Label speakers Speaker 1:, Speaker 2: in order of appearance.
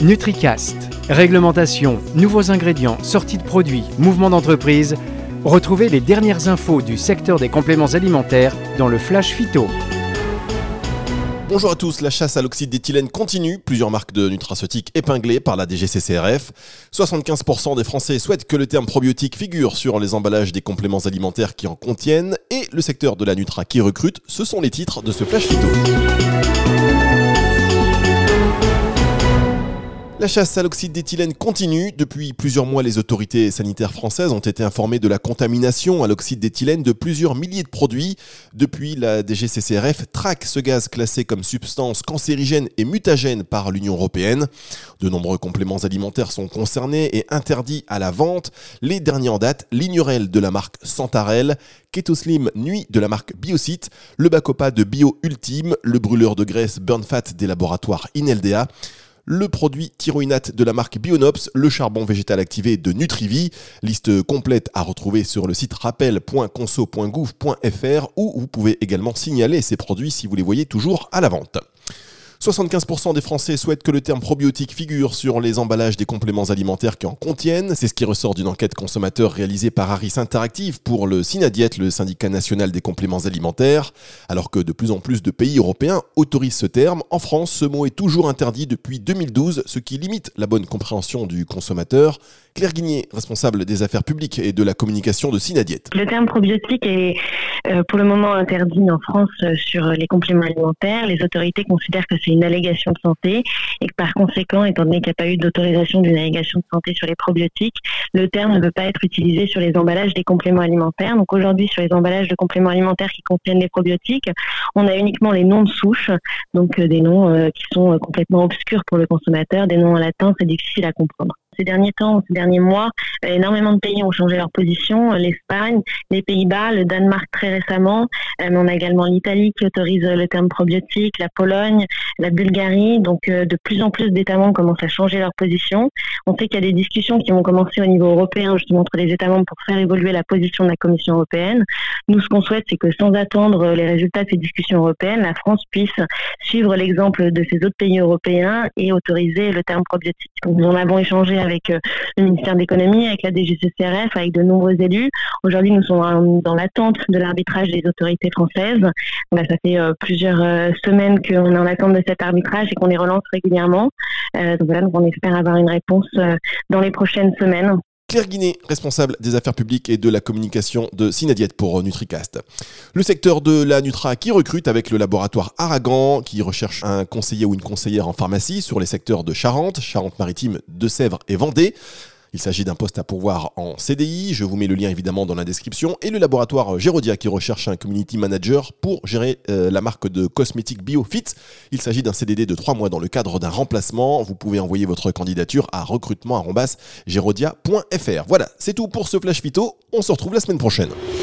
Speaker 1: NutriCast. Réglementation, nouveaux ingrédients, sorties de produits, mouvements d'entreprise. Retrouvez les dernières infos du secteur des compléments alimentaires dans le Flash Phyto.
Speaker 2: Bonjour à tous, la chasse à l'oxyde d'éthylène continue. Plusieurs marques de nutraceutiques épinglées par la DGCCRF. 75% des Français souhaitent que le terme probiotique figure sur les emballages des compléments alimentaires qui en contiennent. Et le secteur de la Nutra qui recrute, ce sont les titres de ce Flash Phyto. La chasse à l'oxyde d'éthylène continue. Depuis plusieurs mois, les autorités sanitaires françaises ont été informées de la contamination à l'oxyde d'éthylène de plusieurs milliers de produits. Depuis, la DGCCRF traque ce gaz classé comme substance cancérigène et mutagène par l'Union européenne. De nombreux compléments alimentaires sont concernés et interdits à la vente. Les derniers en date, l'Ignorel de la marque Santarel, Ketoslim Nuit de la marque Biocyte, le Bacopa de Bio Ultime, le brûleur de graisse Burnfat des laboratoires Ineldea, le produit thyroïnate de la marque Bionops, le charbon végétal activé de Nutrivie. Liste complète à retrouver sur le site rappel.conso.gouv.fr où vous pouvez également signaler ces produits si vous les voyez toujours à la vente. 75% des Français souhaitent que le terme probiotique figure sur les emballages des compléments alimentaires qui en contiennent. C'est ce qui ressort d'une enquête consommateur réalisée par Harris Interactive pour le Synadiète, le syndicat national des compléments alimentaires. Alors que de plus en plus de pays européens autorisent ce terme, en France, ce mot est toujours interdit depuis 2012, ce qui limite la bonne compréhension du consommateur. Claire Guigné, responsable des affaires publiques et de la communication de Synadiète.
Speaker 3: Le terme probiotique est pour le moment interdit en France sur les compléments alimentaires. Les autorités considèrent que c'est une allégation de santé et que par conséquent, étant donné qu'il n'y a pas eu d'autorisation d'une allégation de santé sur les probiotiques, le terme ne peut pas être utilisé sur les emballages des compléments alimentaires. Donc aujourd'hui, sur les emballages de compléments alimentaires qui contiennent les probiotiques, on a uniquement les noms de souche, donc des noms qui sont complètement obscurs pour le consommateur, des noms en latin, c'est difficile à comprendre. Ces derniers mois, énormément de pays ont changé leur position. L'Espagne, les Pays-Bas, le Danemark très récemment. Mais on a également l'Italie qui autorise le terme probiotique, la Pologne, la Bulgarie. Donc de plus en plus d'États membres commencent à changer leur position. On sait qu'il y a des discussions qui vont commencer au niveau européen, justement entre les États membres pour faire évoluer la position de la Commission européenne. Nous, ce qu'on souhaite, c'est que sans attendre les résultats de ces discussions européennes, la France puisse suivre l'exemple de ces autres pays européens et autoriser le terme probiotique. Donc, nous en avons échangé avec le ministère de l'économie, avec la DGCCRF, avec de nombreux élus. Aujourd'hui, nous sommes dans l'attente de l'arbitrage des autorités françaises. Donc, ça fait plusieurs semaines qu'on est en attente de cet arbitrage et qu'on les relance régulièrement. Donc on espère avoir une réponse dans les prochaines semaines.
Speaker 2: Claire Guigné, responsable des affaires publiques et de la communication de Synadiète pour NutriCast. Le secteur de la Nutra qui recrute avec le laboratoire Aragan, qui recherche un conseiller ou une conseillère en pharmacie sur les secteurs de Charente, Charente-Maritime, Deux-Sèvres et Vendée. Il s'agit d'un poste à pourvoir en CDI, je vous mets le lien évidemment dans la description, et le laboratoire Gérodia qui recherche un community manager pour gérer la marque de cosmétiques BioFit. Il s'agit d'un CDD de 3 mois dans le cadre d'un remplacement. Vous pouvez envoyer votre candidature à recrutement@gerodia.fr. Voilà, c'est tout pour ce Flash Phyto, on se retrouve la semaine prochaine.